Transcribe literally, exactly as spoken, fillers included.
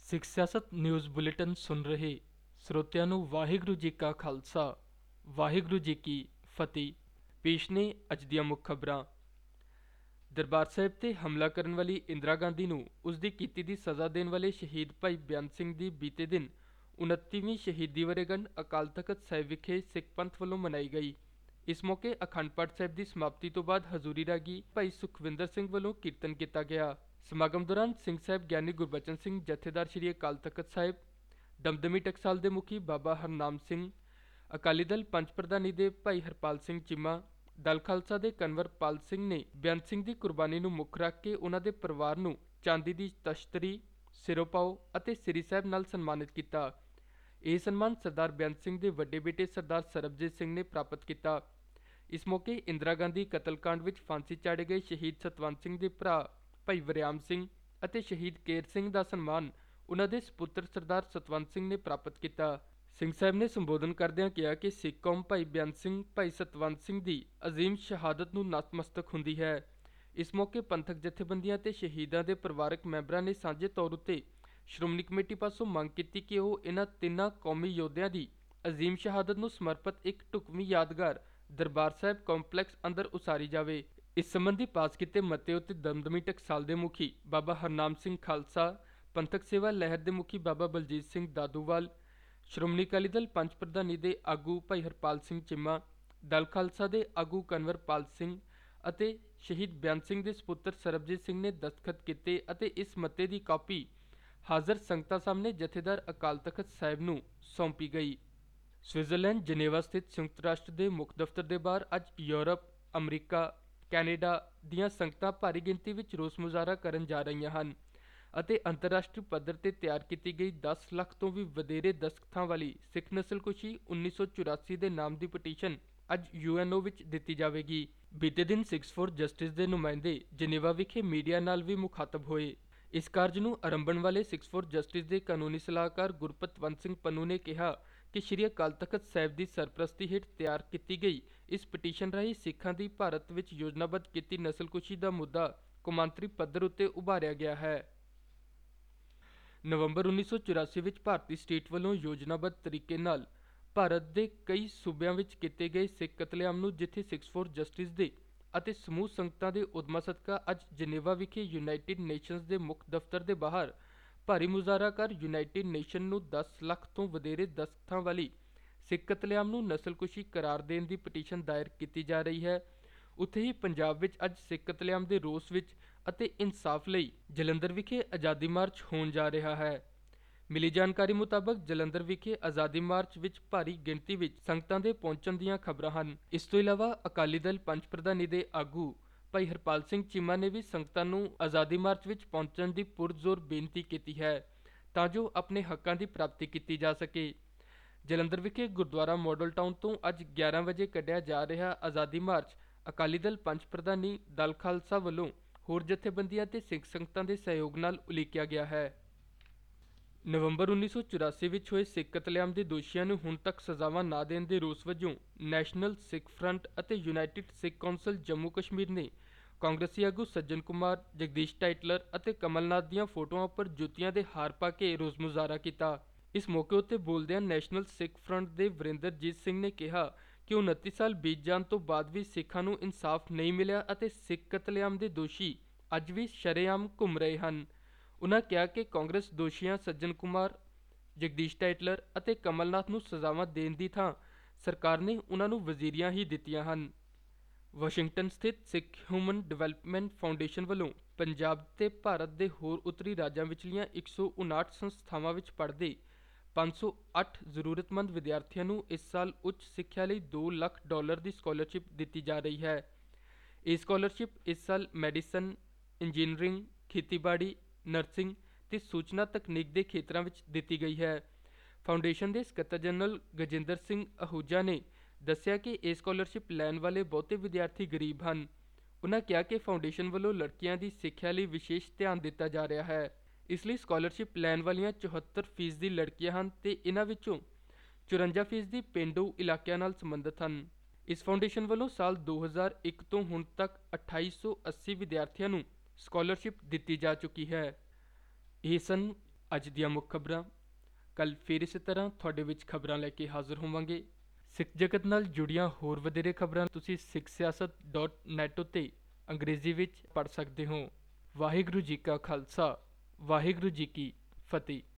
ਸਿੱਖ ਸਿਆਸਤ news bulletin ਸੁਣ ਰਹੇ ਸਰੋਤਿਆਂ ਨੂੰ ਵਾਹਿਗੁਰੂ ਜੀ ਕਾ ਖਾਲਸਾ ਵਾਹਿਗੁਰੂ ਜੀ ਕੀ ਫਤਿਹ। ਪੇਸ਼ ਨੇ ਅੱਜ ਦੀਆਂ ਮੁੱਖ ਖਬਰਾਂ। ਦਰਬਾਰ ਸਾਹਿਬ ਤੇ ਹਮਲਾ ਕਰਨ ਵਾਲੀ ਇੰਦਰਾ ਗਾਂਧੀ ਨੂੰ ਉਸ ਦੀ ਕੀਤੀ ਦੀ ਸਜ਼ਾ ਦੇਣ ਵਾਲੇ ਸ਼ਹੀਦ ਭਾਈ ਬੇਅੰਤ ਸਿੰਘ ਦੀ ਬੀਤੇ ਦਿਨ ਉਨੱਤੀਵੀਂ ਸ਼ਹੀਦੀ ਵਰ੍ਹੇਗੰਢ ਅਕਾਲ ਤਖਤ ਸਾਹਿਬ ਵਿਖੇ ਸਿੱਖ ਪੰਥ ਵੱਲੋਂ ਮਨਾਈ ਗਈ। ਇਸ ਮੌਕੇ ਅਖੰਡ ਪਾਠ ਸਾਹਿਬ ਦੀ ਸਮਾਪਤੀ ਤੋਂ ਬਾਅਦ ਹਜ਼ੂਰੀ ਰਾਗੀ ਭਾਈ ਸੁਖਵਿੰਦਰ ਸਿੰਘ ਵੱਲੋਂ ਕੀਰਤਨ ਕੀਤਾ ਗਿਆ। ਸਮਾਗਮ ਦੌਰਾਨ ਸਿੰਘ ਸਾਹਿਬ ਗਿਆਨੀ ਗੁਰਬਚਨ ਸਿੰਘ ਜਥੇਦਾਰ ਸ੍ਰੀ ਅਕਾਲ ਤਖਤ ਸਾਹਿਬ, ਦਮਦਮੀ ਟਕਸਾਲ ਦੇ ਮੁਖੀ ਬਾਬਾ ਹਰਨਾਮ ਸਿੰਘ, ਅਕਾਲੀ ਦਲ ਪੰਚ ਪ੍ਰਧਾਨੀ ਦੇ ਭਾਈ ਹਰਪਾਲ ਸਿੰਘ ਚੀਮਾ, ਦਲ ਖਾਲਸਾ ਦੇ ਕਨਵਰਪਾਲ ਸਿੰਘ ਨੇ ਬੇਅੰਤ ਸਿੰਘ ਦੀ ਕੁਰਬਾਨੀ ਨੂੰ ਮੁੱਖ ਰੱਖ ਕੇ ਉਹਨਾਂ ਦੇ ਪਰਿਵਾਰ ਨੂੰ ਚਾਂਦੀ ਦੀ ਤਸ਼ਤਰੀ, ਸਿਰੋਪਾਓ ਅਤੇ ਸ੍ਰੀ ਸਾਹਿਬ ਨਾਲ ਸਨਮਾਨਿਤ ਕੀਤਾ। ਇਹ ਸਨਮਾਨ ਸਰਦਾਰ ਬੇਅੰਤ ਸਿੰਘ ਦੇ ਵੱਡੇ ਬੇਟੇ ਸਰਦਾਰ ਸਰਬਜੀਤ ਸਿੰਘ ਨੇ ਪ੍ਰਾਪਤ ਕੀਤਾ। ਇਸ ਮੌਕੇ ਇੰਦਰਾ ਗਾਂਧੀ ਕਤਲकांड ਵਿੱਚ ਫਾਂਸੀ ਚਾੜੇ ਗਏ ਸ਼ਹੀਦ ਸਤਵੰਤ ਸਿੰਘ ਦੇ ਭਰਾ ਭਾਈ ਵਰਿਆਮ ਸਿੰਘ ਅਤੇ ਸ਼ਹੀਦ ਕੇਰ ਸਿੰਘ ਦਾ ਸਨਮਾਨ ਉਹਨਾਂ ਦੇ ਸਪੁੱਤਰ ਸਰਦਾਰ ਸਤਵੰਤ ਸਿੰਘ ਨੇ ਪ੍ਰਾਪਤ ਕੀਤਾ। ਸਿੰਘ ਸਾਹਿਬ ਨੇ ਸੰਬੋਧਨ ਕਰਦਿਆਂ ਕਿਹਾ ਕਿ ਸਿੱਖ ਕੌਮ ਭਾਈ ਬੇਅੰਤ ਸਿੰਘ, ਭਾਈ ਸਤਵੰਤ ਸਿੰਘ ਦੀ ਅਜ਼ੀਮ ਸ਼ਹਾਦਤ ਨੂੰ ਨਤਮਸਤਕ ਹੁੰਦੀ ਹੈ। ਇਸ ਮੌਕੇ ਪੰਥਕ ਜਥੇਬੰਦੀਆਂ ਤੇ ਸ਼ਹੀਦਾਂ ਦੇ ਪਰਿਵਾਰਕ ਮੈਂਬਰਾਂ ਨੇ ਸਾਂਝੇ ਤੌਰ ਉੱਤੇ ਸ਼੍ਰੋਮਣੀ ਕਮੇਟੀ ਪਾਸੋਂ ਮੰਗ ਕੀਤੀ ਕਿ ਉਹ ਇਹਨਾਂ ਤਿੰਨਾਂ ਕੌਮੀ ਯੋਧਿਆਂ ਦੀ ਅਜ਼ੀਮ ਸ਼ਹਾਦਤ ਨੂੰ ਸਮਰਪਿਤ ਇੱਕ ਢੁਕਵੀਂ ਯਾਦਗਾਰ ਦਰਬਾਰ ਸਾਹਿਬ ਕੰਪਲੈਕਸ ਅੰਦਰ ਉਸਾਰੀ ਜਾਵੇ। ਇਸ ਸੰਬੰਧੀ ਪਾਸ ਕੀਤੇ ਮਤੇ ਉੱਤੇ ਦਮਦਮੀ ਟਕਸਾਲ ਦੇ ਮੁਖੀ ਬਾਬਾ ਹਰਨਾਮ ਸਿੰਘ ਖਾਲਸਾ, ਪੰਥਕ ਸੇਵਾ ਲਹਿਰ ਦੇ ਮੁਖੀ ਬਾਬਾ ਬਲਜੀਤ ਸਿੰਘ ਦਾਦੂਵਾਲ, ਸ਼੍ਰੋਮਣੀ ਅਕਾਲੀ ਦਲ ਪੰਚ ਪ੍ਰਧਾਨੀ ਦੇ ਆਗੂ ਭਾਈ ਹਰਪਾਲ ਸਿੰਘ ਚੀਮਾ, ਦਲ ਖਾਲਸਾ ਦੇ ਆਗੂ ਕਨਵਰਪਾਲ ਸਿੰਘ ਅਤੇ ਸ਼ਹੀਦ ਬੇਅੰਤ ਸਿੰਘ ਦੇ ਸਪੁੱਤਰ ਸਰਬਜੀਤ ਸਿੰਘ ਨੇ ਦਸਤਖਤ ਕੀਤੇ ਅਤੇ ਇਸ ਮਤੇ ਦੀ ਕਾਪੀ ਹਾਜ਼ਰ ਸੰਗਤਾਂ ਸਾਹਮਣੇ ਜਥੇਦਾਰ ਅਕਾਲ ਤਖਤ ਸਾਹਿਬ ਨੂੰ ਸੌਂਪੀ ਗਈ। ਸਵਿਟਜ਼ਰਲੈਂਡ ਜਨੇਵਾ ਸਥਿਤ ਸੰਯੁਕਤ ਰਾਸ਼ਟਰ ਦੇ ਮੁੱਖ ਦਫ਼ਤਰ ਦੇ ਬਾਹਰ ਅੱਜ ਯੂਰਪ, ਅਮਰੀਕਾ, ਕੈਨੇਡਾ ਦੀਆਂ ਸੰਗਤਾਂ ਭਾਰੀ ਗਿਣਤੀ ਵਿੱਚ ਰੋਸ ਮੁਜ਼ਾਹਰਾ ਕਰਨ ਜਾ ਰਹੀਆਂ ਹਨ ਅਤੇ ਅੰਤਰਰਾਸ਼ਟਰੀ ਪੱਧਰ ਤੇ ਤਿਆਰ ਕੀਤੀ ਗਈ ਦਸ ਲੱਖ ਤੋਂ ਵੀ ਵਧੇਰੇ ਦਸਤਖਤਾਂ ਵਾਲੀ ਸਿੱਖ ਨਸਲਕੁਸ਼ੀ ਉੱਨੀ ਸੌ ਚੁਰਾਸੀ ਦੇ ਨਾਮ ਦੀ ਪਟੀਸ਼ਨ ਅੱਜ ਯੂ ਐਨ ਓ ਵਿੱਚ ਦਿੱਤੀ ਜਾਵੇਗੀ। ਬੀਤੇ ਦਿਨ ਸਿੱਖਸ ਫੋਰ ਜਸਟਿਸ ਦੇ ਨੁਮਾਇੰਦੇ ਜਨੇਵਾ ਵਿਖੇ ਮੀਡੀਆ ਨਾਲ ਵੀ ਮੁਖਾਤਬ ਹੋਏ। ਇਸ ਕਾਰਜ ਨੂੰ ਆਰੰਭਣ ਵਾਲੇ ਸਿੱਖਸ ਫੋਰ ਜਸਟਿਸ ਦੇ ਕਾਨੂੰਨੀ ਸਲਾਹਕਾਰ ਗੁਰਪਤਵੰਤ ਸਿੰਘ ਪੰਨੂ ਨੇ ਕਿਹਾ ਕਿ ਸ਼੍ਰੀ ਅਕਾਲ ਤਖਤ ਸਾਹਿਬ ਦੀ ਸਰਪ੍ਰਸਤੀ ਹੇਠ ਤਿਆਰ ਕੀਤੀ ਗਈ ਇਸ ਪਟੀਸ਼ਨ ਰਾਹੀਂ ਸਿੱਖਾਂ ਦੀ ਭਾਰਤ ਵਿੱਚ ਯੋਜਨਾਬੱਧ ਕੀਤੀ ਨਸਲਕੁਸ਼ੀ ਦਾ ਮੁੱਦਾ ਕੌਮਾਂਤਰੀ ਪੱਧਰ ਉੱਤੇ ਉਭਾਰਿਆ ਗਿਆ ਹੈ। ਨਵੰਬਰ ਉੱਨੀ ਸੌ ਚੁਰਾਸੀ ਵਿੱਚ ਭਾਰਤੀ ਸਟੇਟ ਵੱਲੋਂ ਯੋਜਨਾਬੱਧ ਤਰੀਕੇ ਨਾਲ ਭਾਰਤ ਦੇ ਕਈ ਸੂਬਿਆਂ ਵਿੱਚ ਕੀਤੇ ਗਏ ਸਿੱਖ ਕਤਲੇਆਮ ਨੂੰ ਜਿੱਥੇ ਸਿੱਖਸ ਫੋਰ ਜਸਟਿਸ ਦੇ ਅਤੇ ਸਮੂਹ ਸੰਗਤਾਂ ਦੇ ਉਦਮਾਂ ਸਦਕਾ ਅੱਜ ਜਨੇਵਾ ਵਿਖੇ ਯੂਨਾਈਟਿਡ ਨੇਸ਼ਨਸ ਦੇ ਮੁੱਖ ਦਫ਼ਤਰ ਦੇ ਬਾਹਰ ਭਾਰੀ ਮੁਜ਼ਾਹਰਾ ਕਰ ਯੂਨਾਈਟਿਡ ਨੇਸ਼ਨ ਨੂੰ ਦਸ ਲੱਖ ਤੋਂ ਵਧੇਰੇ ਦਸਤਖਤਾਂ ਵਾਲੀ ਸਿੱਖ ਕਤਲੇਆਮ ਨੂੰ ਨਸਲਕੁਸ਼ੀ ਕਰਾਰ ਦੇਣ ਦੀ ਪਟੀਸ਼ਨ ਦਾਇਰ ਕੀਤੀ ਜਾ ਰਹੀ ਹੈ। ਉੱਥੇ ਹੀ ਪੰਜਾਬ ਵਿੱਚ ਅੱਜ ਸਿੱਖ ਕਤਲੇਆਮ ਦੇ ਰੋਸ ਵਿੱਚ ਅਤੇ ਇਨਸਾਫ ਲਈ ਜਲੰਧਰ ਵਿਖੇ ਆਜ਼ਾਦੀ ਮਾਰਚ ਹੋਣ ਜਾ ਰਿਹਾ ਹੈ। ਮਿਲੀ ਜਾਣਕਾਰੀ ਮੁਤਾਬਕ ਜਲੰਧਰ ਵਿਖੇ ਆਜ਼ਾਦੀ ਮਾਰਚ ਵਿੱਚ ਭਾਰੀ ਗਿਣਤੀ ਵਿੱਚ ਸੰਗਤਾਂ ਦੇ ਪਹੁੰਚਣ ਦੀਆਂ ਖਬਰਾਂ ਹਨ। ਇਸ ਤੋਂ ਇਲਾਵਾ ਅਕਾਲੀ ਦਲ ਪੰਚ ਪ੍ਰਧਾਨੀ ਦੇ ਆਗੂ ਭਾਈ ਹਰਪਾਲ ਸਿੰਘ ਚੀਮਾ ਨੇ ਵੀ ਸੰਗਤਾਂ ਨੂੰ ਆਜ਼ਾਦੀ ਮਾਰਚ ਵਿੱਚ ਪਹੁੰਚਣ ਦੀ ਪੁਰਜ਼ੋਰ ਬੇਨਤੀ ਕੀਤੀ ਹੈ ਤਾਂ ਜੋ ਆਪਣੇ ਹੱਕਾਂ ਦੀ ਪ੍ਰਾਪਤੀ ਕੀਤੀ ਜਾ ਸਕੇ। ਜਲੰਧਰ ਵਿਖੇ ਗੁਰਦੁਆਰਾ ਮਾਡਲ ਟਾਊਨ ਤੋਂ ਅੱਜ ਗਿਆਰਾਂ ਵਜੇ ਕੱਢਿਆ ਜਾ ਰਿਹਾ ਆਜ਼ਾਦੀ ਮਾਰਚ ਅਕਾਲੀ ਦਲ ਪੰਚ ਪ੍ਰਧਾਨੀ, ਦਲ ਖਾਲਸਾ ਵੱਲੋਂ ਹੋਰ ਜਥੇਬੰਦੀਆਂ ਤੇ ਸਿੱਖ ਸੰਗਤਾਂ ਦੇ ਸਹਿਯੋਗ ਨਾਲ ਉਲੀਕਿਆ ਗਿਆ ਹੈ। ਨਵੰਬਰ ਉੱਨੀ ਸੌ ਚੁਰਾਸੀ ਵਿੱਚ ਹੋਏ ਸਿੱਖ ਕਤਲੇਆਮ ਦੇ ਦੋਸ਼ੀਆਂ ਨੂੰ ਹੁਣ ਤੱਕ ਸਜ਼ਾਵਾਂ ਨਾ ਦੇਣ ਦੇ ਰੋਸ ਵਜੋਂ ਨੈਸ਼ਨਲ ਸਿੱਖ ਫਰੰਟ ਅਤੇ ਯੂਨਾਈਟਿਡ ਸਿੱਖ ਕੌਂਸਲ ਜੰਮੂ ਕਸ਼ਮੀਰ ਨੇ ਕਾਂਗਰਸੀ ਆਗੂ ਸੱਜਣ ਕੁਮਾਰ, ਜਗਦੀਸ਼ ਟਾਈਟਲਰ ਅਤੇ ਕਮਲਨਾਥ ਦੀਆਂ ਫੋਟੋਆਂ ਉੱਪਰ ਜੁੱਤੀਆਂ ਦੇ ਹਾਰ ਪਾ ਕੇ ਰੋਸ ਮੁਜ਼ਾਹਰਾ ਕੀਤਾ। ਇਸ ਮੌਕੇ ਉੱਤੇ ਬੋਲਦਿਆਂ ਨੈਸ਼ਨਲ ਸਿੱਖ ਫਰੰਟ ਦੇ ਵਰਿੰਦਰਜੀਤ ਸਿੰਘ ਨੇ ਕਿਹਾ ਕਿ ਉਨੱਤੀ ਸਾਲ ਬੀਤ ਜਾਣ ਤੋਂ ਬਾਅਦ ਵੀ ਸਿੱਖਾਂ ਨੂੰ ਇਨਸਾਫ ਨਹੀਂ ਮਿਲਿਆ ਅਤੇ ਸਿੱਖ ਕਤਲੇਆਮ ਦੇ ਦੋਸ਼ੀ ਅੱਜ ਵੀ ਸ਼ਰੇਆਮ ਘੁੰਮ ਰਹੇ ਹਨ। ਉਨ੍ਹਾਂ ਕਿਹਾ ਕਿ ਕਾਂਗਰਸ ਦੋਸ਼ੀਆਂ ਸੱਜਣ ਕੁਮਾਰ, ਜਗਦੀਸ਼ ਟਾਈਟਲਰ ਅਤੇ ਕਮਲਨਾਥ ਨੂੰ ਸਜ਼ਾਵਾਂ ਦੇਣ ਦੀ ਥਾਂ ਸਰਕਾਰ ਨੇ ਉਨ੍ਹਾਂ ਨੂੰ ਵਜ਼ੀਰੀਆਂ ਹੀ ਦਿੱਤੀਆਂ ਹਨ। ਵਾਸ਼ਿੰਗਟਨ ਸਥਿਤ ਸਿੱਖ ਹਿਊਮਨ ਡਿਵੈਲਪਮੈਂਟ ਫਾਊਂਡੇਸ਼ਨ ਵੱਲੋਂ ਪੰਜਾਬ ਤੇ ਭਾਰਤ ਦੇ ਹੋਰ ਉੱਤਰੀ ਰਾਜਾਂ ਵਿਚਲੀਆਂ ਇੱਕ ਸੌ ਉਨਾਹਠ ਸੰਸਥਾਵਾਂ ਵਿੱਚ ਪੜ੍ਹਦੇ ਪੰਜ ਸੌ ਅੱਠ ਜ਼ਰੂਰਤਮੰਦ ਵਿਦਿਆਰਥੀਆਂ ਨੂੰ ਇਸ ਸਾਲ ਉੱਚ ਸਿੱਖਿਆ ਲਈ ਦੋ ਲੱਖ ਡਾਲਰ ਦੀ ਸਕਾਲਰਸ਼ਿਪ ਦਿੱਤੀ ਜਾ ਰਹੀ ਹੈ। ਇਹ ਸਕਾਲਰਸ਼ਿਪ ਇਸ ਸਾਲ ਮੈਡੀਸਨ, ਇੰਜੀਨੀਅਰਿੰਗ, ਖੇਤੀਬਾੜੀ, ਨਰਸਿੰਗ ਤੇ ਸੂਚਨਾ ਤਕਨੀਕ ਦੇ ਖੇਤਰਾਂ ਵਿੱਚ ਦਿੱਤੀ ਗਈ ਹੈ। ਫਾਊਂਡੇਸ਼ਨ ਦੇ ਸਕੱਤਰ ਜਨਰਲ ਗਜਿੰਦਰ ਸਿੰਘ ਅਹੂਜਾ ਨੇ ਦੱਸਿਆ ਕਿ ਇਹ ਸਕਾਲਰਸ਼ਿਪ ਲੈਣ ਵਾਲੇ ਬਹੁਤੇ ਵਿਦਿਆਰਥੀ ਗਰੀਬ ਹਨ। ਉਨ੍ਹਾਂ ਕਿਹਾ ਕਿ ਫਾਊਂਡੇਸ਼ਨ ਵੱਲੋਂ ਲੜਕੀਆਂ ਦੀ ਸਿੱਖਿਆ ਲਈ ਵਿਸ਼ੇਸ਼ ਧਿਆਨ ਦਿੱਤਾ ਜਾ ਰਿਹਾ ਹੈ। ਇਸ ਲਈ ਸਕਾਲਰਸ਼ਿਪ ਲੈਣ ਵਾਲੀਆਂ ਚੁਹੱਤਰ ਫੀਸਦੀ ਲੜਕੀਆਂ ਹਨ ਤੇ ਇਹਨਾਂ ਵਿੱਚੋਂ ਚੁਰੰਜਾ ਫੀਸਦੀ ਪੇਂਡੂ ਇਲਾਕਿਆਂ ਨਾਲ ਸੰਬੰਧਿਤ ਹਨ। ਇਸ ਫਾਊਂਡੇਸ਼ਨ ਵੱਲੋਂ ਸਾਲ ਦੋ ਹਜ਼ਾਰ ਇੱਕ ਤੋਂ ਹੁਣ ਤੱਕ ਅਠਾਈ ਸੌ ਅੱਸੀ ਵਿਦਿਆਰਥੀਆਂ ਨੂੰ ਸਕਾਲਰਸ਼ਿਪ ਦਿੱਤੀ ਜਾ ਚੁੱਕੀ ਹੈ। ਇਹ ਸਨ ਅੱਜ ਦੀਆਂ ਮੁੱਖ ਖਬਰਾਂ। ਕੱਲ ਫਿਰ ਇਸੇ ਤਰ੍ਹਾਂ ਤੁਹਾਡੇ ਵਿੱਚ ਖਬਰਾਂ ਲੈ ਕੇ ਹਾਜ਼ਰ ਹੋਵਾਂਗੇ। ਸਿੱਖ ਜਗਤ ਨਾਲ ਜੁੜੀਆਂ ਹੋਰ ਵਧੇਰੇ ਖਬਰਾਂ ਤੁਸੀਂ ਸਿੱਖ ਸਿਆਸਤ ਡਾਟ ਨੈੱਟ ਉੱਤੇ ਅੰਗਰੇਜ਼ੀ ਵਿੱਚ ਪੜ੍ਹ ਸਕਦੇ ਹੋ। ਵਾਹਿਗੁਰੂ ਜੀ ਕਾ ਖਾਲਸਾ, ਵਾਹਿਗੁਰੂ ਜੀ ਕੀ ਫਤਿਹ।